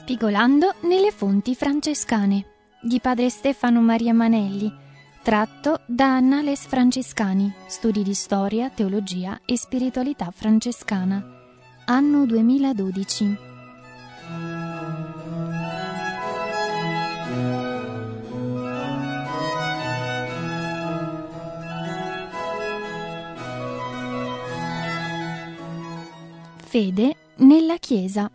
Spigolando nelle fonti francescane di padre Stefano Maria Manelli, tratto da Annales Francescani, studi di storia, teologia e spiritualità francescana, anno 2012. Fede nella Chiesa.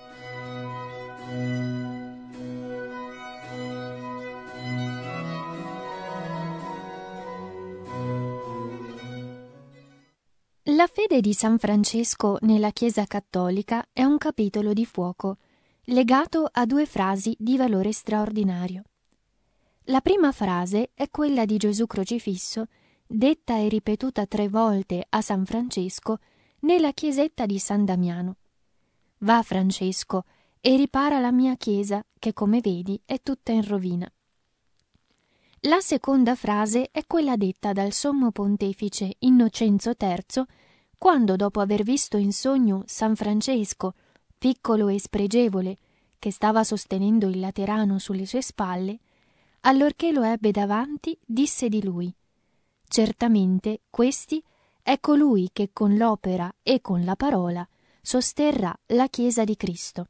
La fede di San Francesco nella Chiesa cattolica è un capitolo di fuoco, legato a due frasi di valore straordinario. La prima frase è quella di Gesù crocifisso, detta e ripetuta 3 volte a San Francesco nella chiesetta di San Damiano. Va, Francesco, e ripara la mia chiesa, che come vedi è tutta in rovina. La seconda frase è quella detta dal sommo pontefice Innocenzo III quando, dopo aver visto in sogno San Francesco, piccolo e spregevole, che stava sostenendo il Laterano sulle sue spalle, allorché lo ebbe davanti, disse di lui: «Certamente questi è colui che con l'opera e con la parola sosterrà la Chiesa di Cristo».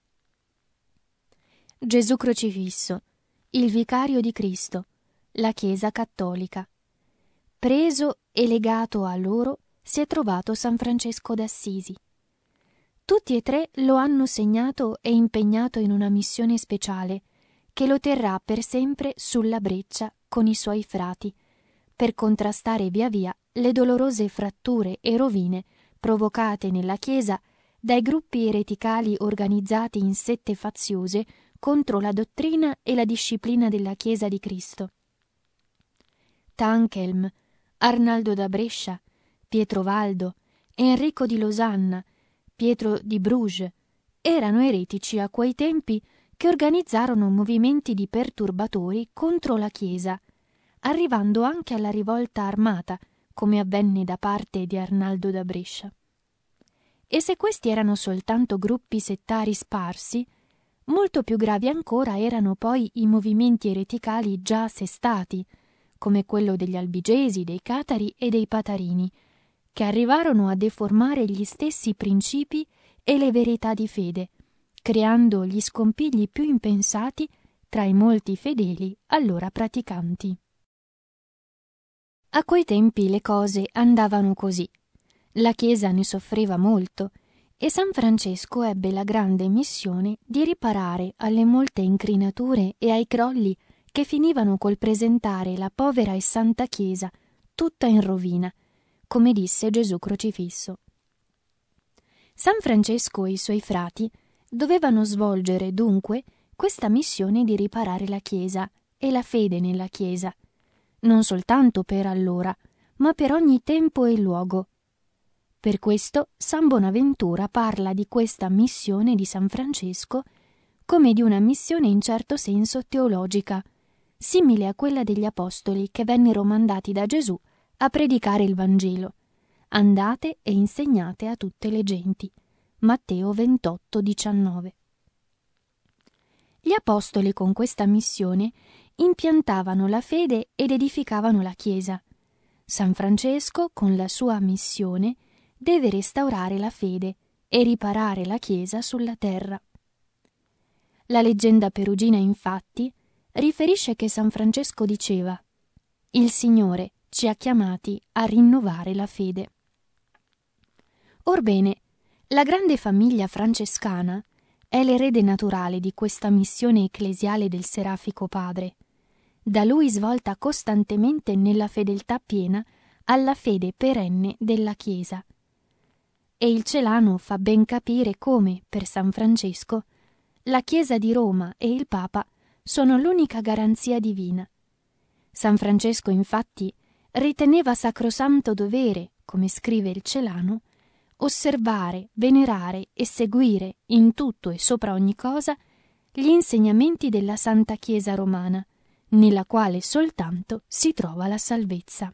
Gesù crocifisso, il vicario di Cristo, la Chiesa cattolica. Preso e legato a loro si è trovato San Francesco d'Assisi. Tutti e 3 lo hanno segnato e impegnato in una missione speciale che lo terrà per sempre sulla breccia con i suoi frati, per contrastare via via le dolorose fratture e rovine provocate nella Chiesa dai gruppi ereticali organizzati in sette faziose contro la dottrina e la disciplina della Chiesa di Cristo. Tanchelm, Arnaldo da Brescia, Pietro Valdo, Enrico di Losanna, Pietro di Bruges erano eretici a quei tempi che organizzarono movimenti di perturbatori contro la Chiesa, arrivando anche alla rivolta armata, come avvenne da parte di Arnaldo da Brescia. E se questi erano soltanto gruppi settari sparsi, molto più gravi ancora erano poi i movimenti ereticali già assestati, come quello degli albigesi, dei catari e dei patarini, che arrivarono a deformare gli stessi principi e le verità di fede, creando gli scompigli più impensati tra i molti fedeli allora praticanti. A quei tempi le cose andavano così. La Chiesa ne soffriva molto e San Francesco ebbe la grande missione di riparare alle molte incrinature e ai crolli che finivano col presentare la povera e santa Chiesa tutta in rovina, come disse Gesù crocifisso. San Francesco e i suoi frati dovevano svolgere dunque questa missione di riparare la Chiesa e la fede nella Chiesa, non soltanto per allora, ma per ogni tempo e luogo. Per questo San Bonaventura parla di questa missione di San Francesco come di una missione in certo senso teologica, simile a quella degli apostoli che vennero mandati da Gesù a predicare il Vangelo. Andate e insegnate a tutte le genti. Matteo 28,19. Gli apostoli con questa missione impiantavano la fede ed edificavano la Chiesa. San Francesco, con la sua missione, deve restaurare la fede e riparare la Chiesa sulla terra. La leggenda perugina, infatti, riferisce che San Francesco diceva: «Il Signore ci ha chiamati a rinnovare la fede». Orbene, la grande famiglia francescana è l'erede naturale di questa missione ecclesiale del Serafico Padre, da lui svolta costantemente nella fedeltà piena alla fede perenne della Chiesa. E il Celano fa ben capire come, per San Francesco, la Chiesa di Roma e il Papa sono l'unica garanzia divina. San Francesco, infatti, riteneva sacrosanto dovere, come scrive il Celano, osservare, venerare e seguire in tutto e sopra ogni cosa gli insegnamenti della Santa Chiesa romana, nella quale soltanto si trova la salvezza.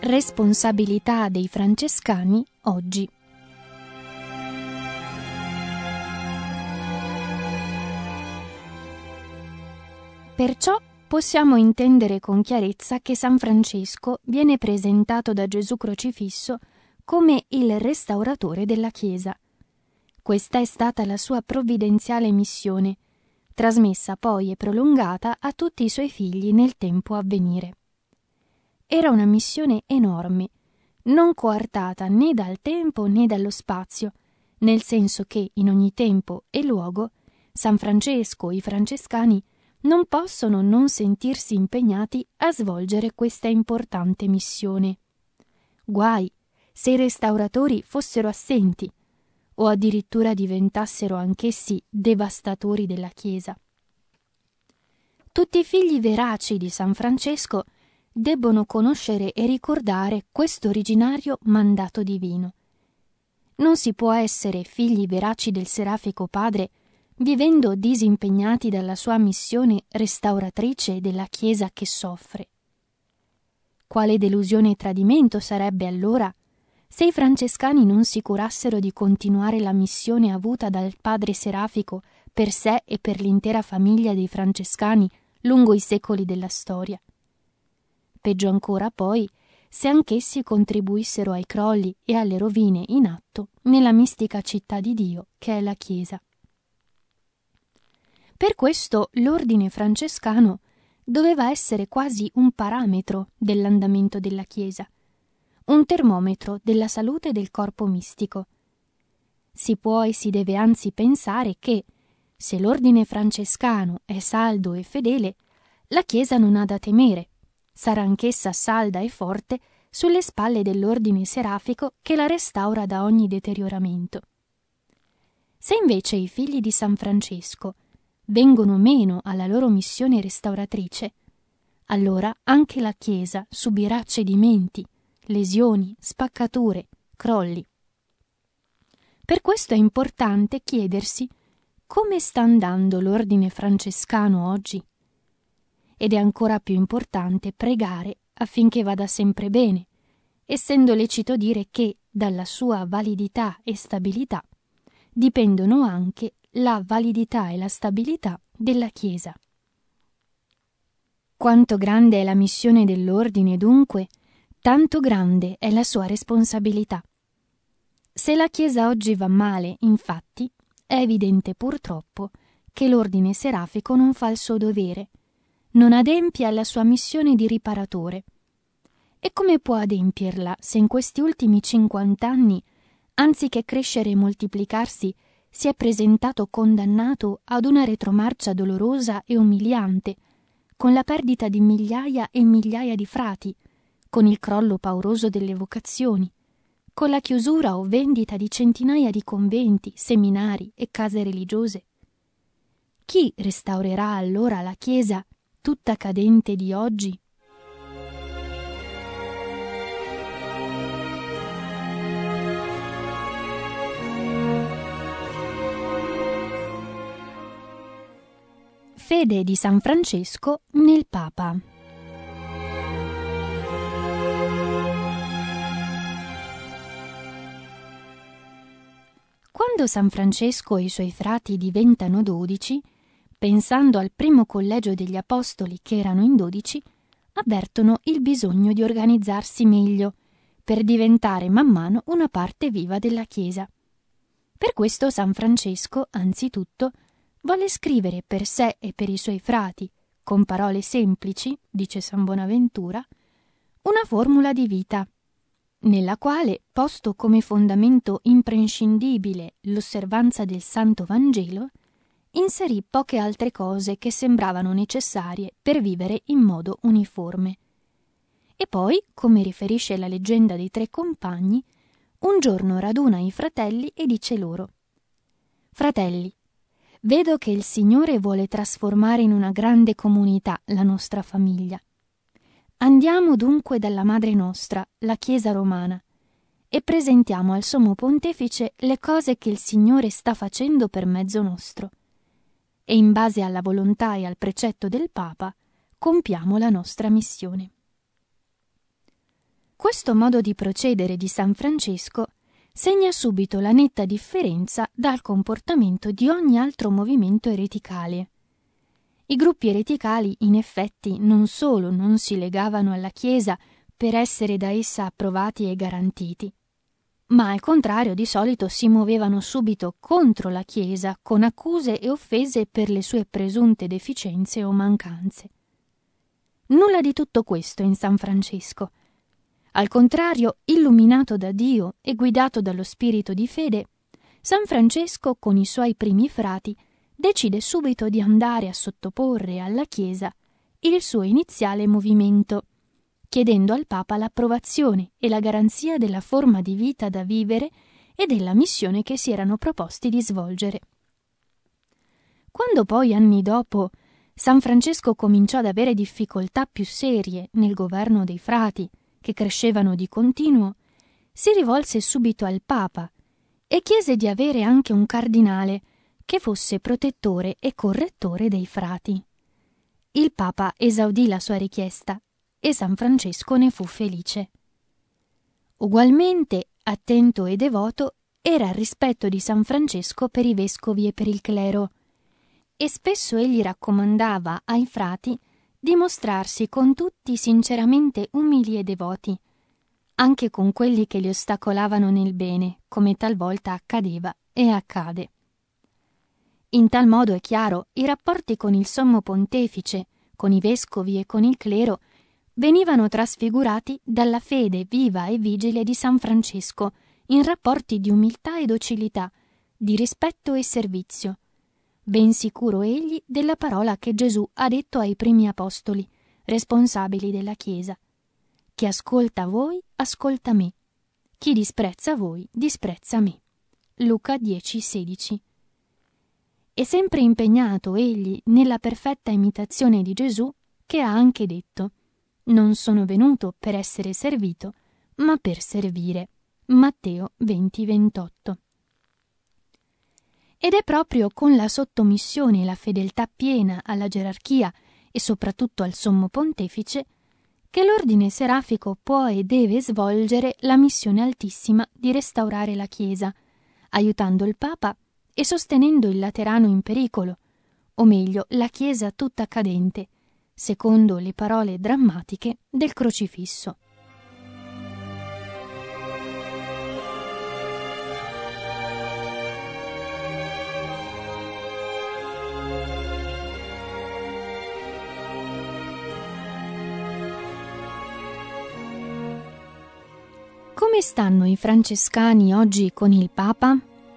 responsabilità dei francescani oggi. Perciò possiamo intendere con chiarezza che San Francesco viene presentato da Gesù crocifisso come il restauratore della Chiesa. Questa è stata la sua provvidenziale missione, trasmessa poi e prolungata a tutti i suoi figli nel tempo a venire. Era una missione enorme, non coartata né dal tempo né dallo spazio, nel senso che in ogni tempo e luogo San Francesco e i francescani non possono non sentirsi impegnati a svolgere questa importante missione. Guai se i restauratori fossero assenti o addirittura diventassero anch'essi devastatori della Chiesa. Tutti i figli veraci di San Francesco debbono conoscere e ricordare questo originario mandato divino. Non si può essere figli veraci del Serafico Padre vivendo disimpegnati dalla sua missione restauratrice della Chiesa che soffre. Quale delusione e tradimento sarebbe allora se i francescani non si curassero di continuare la missione avuta dal padre Serafico per sé e per l'intera famiglia dei francescani lungo i secoli della storia. Peggio ancora poi se anch'essi contribuissero ai crolli e alle rovine in atto nella mistica città di Dio che è la Chiesa. Per questo l'ordine francescano doveva essere quasi un parametro dell'andamento della Chiesa, un termometro della salute del corpo mistico. Si può e si deve anzi pensare che, se l'ordine francescano è saldo e fedele, la Chiesa non ha da temere, sarà anch'essa salda e forte sulle spalle dell'ordine serafico che la restaura da ogni deterioramento. Se invece i figli di San Francesco vengono meno alla loro missione restauratrice, allora anche la Chiesa subirà cedimenti, lesioni, spaccature, crolli. Per questo è importante chiedersi come sta andando l'ordine francescano oggi. Ed è ancora più importante pregare affinché vada sempre bene, essendo lecito dire che dalla sua validità e stabilità dipendono anche la validità e la stabilità della Chiesa. Quanto grande è la missione dell'ordine, dunque, tanto grande è la sua responsabilità. Se la Chiesa oggi va male, infatti, è evidente purtroppo che l'ordine serafico non fa il suo dovere, non adempie alla sua missione di riparatore. E come può adempierla se in questi ultimi 50 anni, anziché crescere e moltiplicarsi, si è presentato condannato ad una retromarcia dolorosa e umiliante, con la perdita di migliaia e migliaia di frati, con il crollo pauroso delle vocazioni, con la chiusura o vendita di centinaia di conventi, seminari e case religiose? Chi restaurerà allora la Chiesa tutta cadente di oggi? Fede di San Francesco nel Papa. Quando San Francesco e i suoi frati diventano 12, pensando al primo collegio degli Apostoli che erano in 12, avvertono il bisogno di organizzarsi meglio per diventare man mano una parte viva della Chiesa. Per questo San Francesco, anzitutto, volle scrivere per sé e per i suoi frati, con parole semplici, dice San Bonaventura, una formula di vita, nella quale, posto come fondamento imprescindibile l'osservanza del Santo Vangelo, inserì poche altre cose che sembravano necessarie per vivere in modo uniforme. E poi, come riferisce la leggenda dei 3 compagni, un giorno raduna i fratelli e dice loro: «Fratelli, vedo che il Signore vuole trasformare in una grande comunità la nostra famiglia. Andiamo dunque dalla madre nostra, la Chiesa romana, e presentiamo al Sommo Pontefice le cose che il Signore sta facendo per mezzo nostro. E in base alla volontà e al precetto del Papa, compiamo la nostra missione». Questo modo di procedere di San Francesco segna subito la netta differenza dal comportamento di ogni altro movimento ereticale. I gruppi ereticali, in effetti, non solo non si legavano alla Chiesa per essere da essa approvati e garantiti, ma al contrario di solito si muovevano subito contro la Chiesa con accuse e offese per le sue presunte deficienze o mancanze. Nulla di tutto questo in San Francesco. Al contrario, illuminato da Dio e guidato dallo spirito di fede, San Francesco con i suoi primi frati decide subito di andare a sottoporre alla Chiesa il suo iniziale movimento, chiedendo al Papa l'approvazione e la garanzia della forma di vita da vivere e della missione che si erano proposti di svolgere. Quando poi, anni dopo, San Francesco cominciò ad avere difficoltà più serie nel governo dei frati, che crescevano di continuo, si rivolse subito al Papa e chiese di avere anche un cardinale che fosse protettore e correttore dei frati. Il Papa esaudì la sua richiesta e San Francesco ne fu felice. Ugualmente, attento e devoto, era il rispetto di San Francesco per i vescovi e per il clero, e spesso egli raccomandava ai frati di mostrarsi con tutti sinceramente umili e devoti, anche con quelli che li ostacolavano nel bene, come talvolta accadeva e accade. In tal modo, è chiaro, i rapporti con il Sommo Pontefice, con i vescovi e con il clero venivano trasfigurati dalla fede viva e vigile di San Francesco in rapporti di umiltà e docilità, di rispetto e servizio, ben sicuro egli della parola che Gesù ha detto ai primi apostoli, responsabili della Chiesa: chi ascolta voi, ascolta me; chi disprezza voi, disprezza me. Luca 10,16. E sempre impegnato egli nella perfetta imitazione di Gesù, che ha anche detto: non sono venuto per essere servito, ma per servire. Matteo 20,28. Ed è proprio con la sottomissione e la fedeltà piena alla gerarchia e soprattutto al Sommo Pontefice che l'ordine serafico può e deve svolgere la missione altissima di restaurare la Chiesa, aiutando il Papa e sostenendo il Laterano in pericolo, o meglio la Chiesa tutta cadente, secondo le parole drammatiche del crocifisso. Come stanno i francescani oggi con il Papa?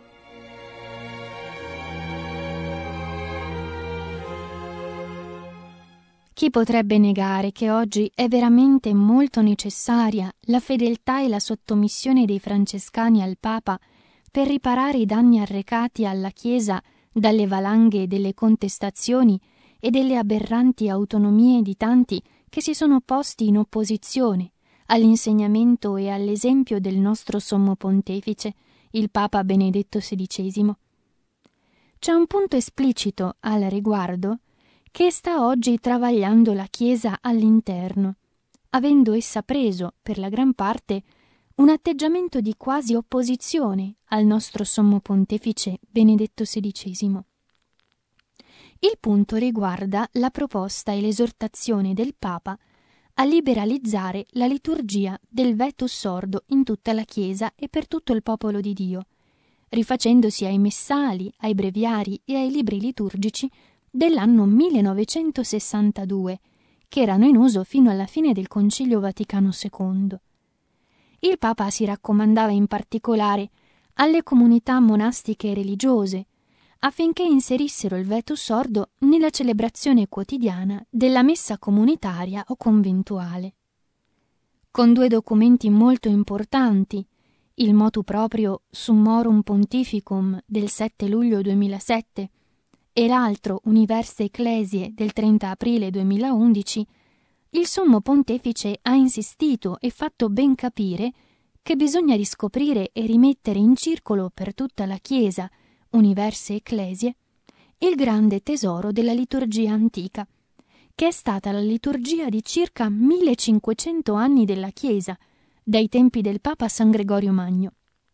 Chi potrebbe negare che oggi è veramente molto necessaria la fedeltà e la sottomissione dei francescani al Papa per riparare i danni arrecati alla Chiesa dalle valanghe delle contestazioni e delle aberranti autonomie di tanti che si sono posti in opposizione all'insegnamento e all'esempio del nostro Sommo Pontefice, il Papa Benedetto XVI. C'è un punto esplicito al riguardo che sta oggi travagliando la Chiesa all'interno, avendo essa preso, per la gran parte, un atteggiamento di quasi opposizione al nostro Sommo Pontefice Benedetto XVI. Il punto riguarda la proposta e l'esortazione del Papa a liberalizzare la liturgia del Vetus Sordo in tutta la Chiesa e per tutto il popolo di Dio, rifacendosi ai messali, ai breviari e ai libri liturgici dell'anno 1962, che erano in uso fino alla fine del Concilio Vaticano II. Il Papa si raccomandava in particolare alle comunità monastiche e religiose affinché inserissero il Vetus Sordo nella celebrazione quotidiana della messa comunitaria o conventuale. Con due documenti molto importanti, il motu proprio Summorum Pontificum del 7 luglio 2007 e l'altro Universe Ecclesiae del 30 aprile 2011, il Sommo Pontefice ha insistito e fatto ben capire che bisogna riscoprire e rimettere in circolo per tutta la Chiesa, Universe Ecclesiae, il grande tesoro della liturgia antica, che è stata la liturgia di circa 1500 anni della Chiesa, dai tempi del Papa San Gregorio Magno.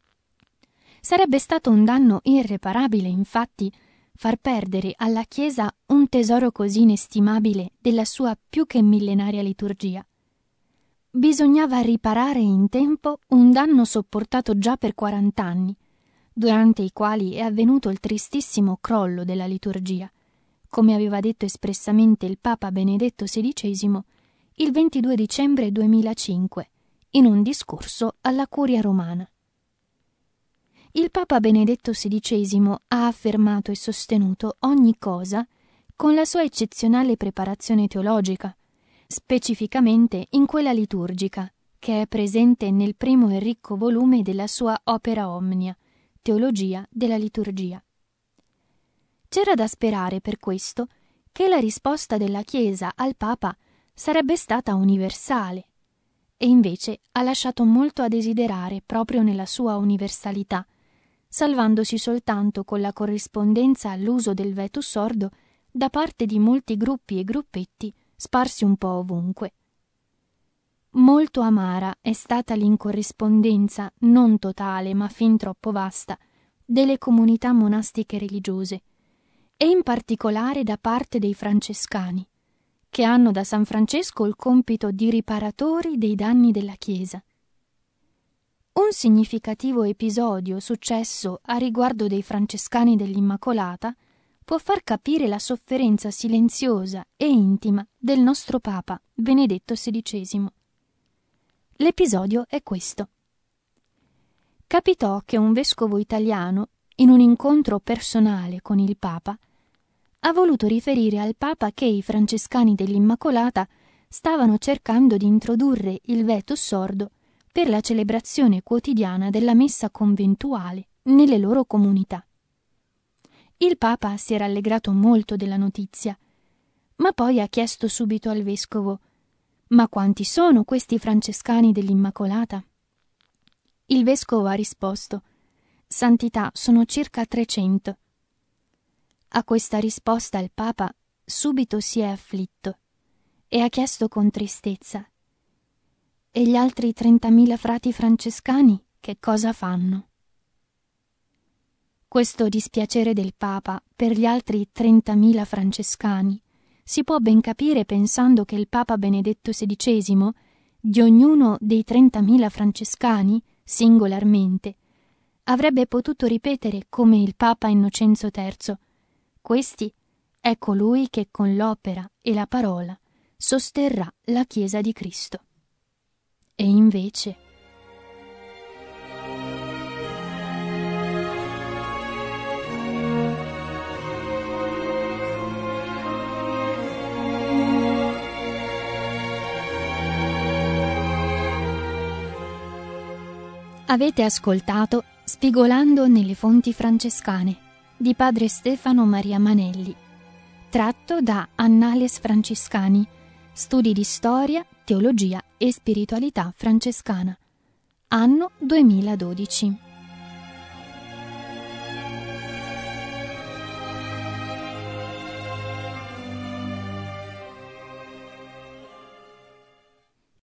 Sarebbe stato un danno irreparabile, infatti, far perdere alla Chiesa un tesoro così inestimabile della sua più che millenaria liturgia. Bisognava riparare in tempo un danno sopportato già per 40 anni, durante i quali è avvenuto il tristissimo crollo della liturgia, come aveva detto espressamente il Papa Benedetto XVI il 22 dicembre 2005, in un discorso alla Curia Romana. Il Papa Benedetto XVI ha affermato e sostenuto ogni cosa con la sua eccezionale preparazione teologica, specificamente in quella liturgica, che è presente nel primo e ricco volume della sua Opera Omnia, Teologia della liturgia. C'era da sperare per questo che la risposta della Chiesa al Papa sarebbe stata universale, e invece ha lasciato molto a desiderare proprio nella sua universalità, salvandosi soltanto con la corrispondenza all'uso del vetus sordo da parte di molti gruppi e gruppetti sparsi un po' ovunque. Molto amara è stata l'incorrispondenza non totale, ma fin troppo vasta, delle comunità monastiche religiose, e in particolare da parte dei francescani, che hanno da San Francesco il compito di riparatori dei danni della Chiesa. Un significativo episodio successo a riguardo dei francescani dell'Immacolata può far capire la sofferenza silenziosa e intima del nostro Papa Benedetto XVI. L'episodio è questo. Capitò che un vescovo italiano, in un incontro personale con il Papa, ha voluto riferire al Papa che i francescani dell'Immacolata stavano cercando di introdurre il vetus sordo per la celebrazione quotidiana della messa conventuale nelle loro comunità. Il Papa si era rallegrato molto della notizia, ma poi ha chiesto subito al vescovo: «Ma quanti sono questi francescani dell'Immacolata?» Il vescovo ha risposto: «Santità, sono circa 300». A questa risposta il Papa subito si è afflitto e ha chiesto con tristezza: «E gli altri 30.000 frati francescani che cosa fanno?» Questo dispiacere del Papa per gli altri 30.000 francescani si può ben capire pensando che il Papa Benedetto XVI, di ognuno dei 30.000 francescani, singolarmente, avrebbe potuto ripetere come il Papa Innocenzo III: «Questi è colui che con l'opera e la parola sosterrà la Chiesa di Cristo». E invece... Avete ascoltato Spigolando nelle fonti francescane di padre Stefano Maria Manelli, tratto da Annales Franciscani, studi di storia, teologia e spiritualità francescana, anno 2012.